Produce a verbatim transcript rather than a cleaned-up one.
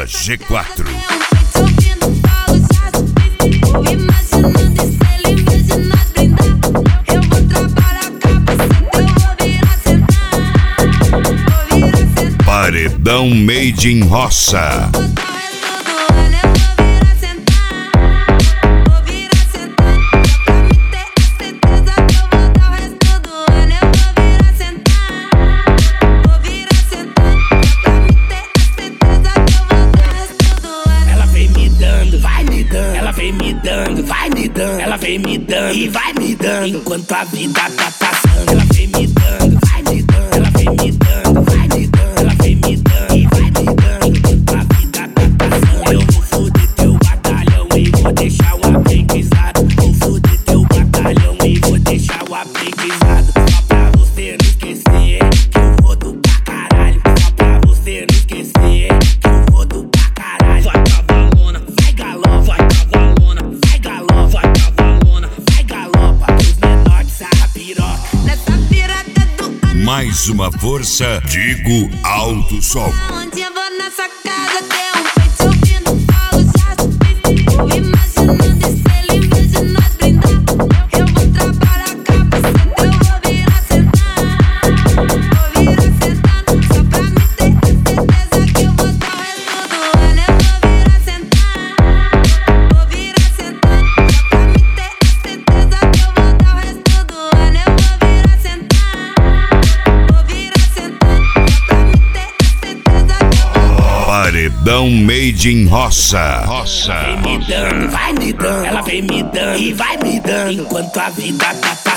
G quatro. Paredão Made in Roça. Ela vem me dando, vai me dando, ela vem me dando e vai me dando enquanto a vida tá passando. Ela vem me dando, vai me dando, ela vem me dando, vai me dando, ela vem me dando e vai me dando enquanto a vida tá passando. Eu vou foder teu batalhão e vou deixar o aprendizado. Vou foder teu batalhão e vou deixar o aprendizado. Só pra você não esquecer que eu vou do pra caralho. Só pra você não esquecer que eu vou do pra caralho. Vai cavalona, vai galopa, vai cavalona, vai galopa, vai cavalona, vai galopa. Os menores sarra piroca. Nessa piroca do ano. Mais uma força, digo alto sol. Onde eu vou nessa casa ter um peito ouvindo falo, já subi. Vou imaginando estrela em vez de nós brindar. Eu vou trabalhar capacete, eu vou virar sentar. Vou virar sentando, só pra me ter certeza que eu vou dar o resto do ano. Eu vou virar sentar, vou virar sentando, só pra me ter certeza que eu vou dar o resto do ano. Eu vou virar sentar, vou virar sentando, só pra me ter certeza que eu vou dar. Paredão Made in Roça. Roça. Vem me dando, vai me dando, ela vem me dando e vai me dando enquanto a vida tá